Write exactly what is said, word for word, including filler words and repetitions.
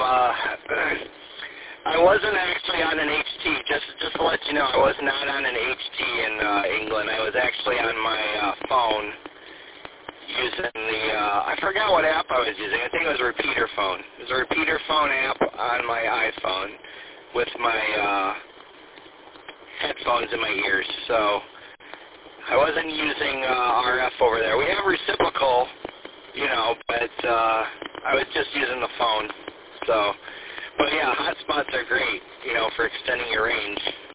uh, I wasn't actually on an H T. Just, just to let you know, I was not on an H T in uh, England. I was actually on my uh, phone using the, uh, I forgot what app I was using. I think it was a repeater phone. It was a repeater phone app on my iPhone with my uh, headphones in my ears. So I wasn't using uh, R F over there. We have reciprocal, you know, but uh, I was just using the phone. So, but yeah, hotspots are great, you know, for extending your range.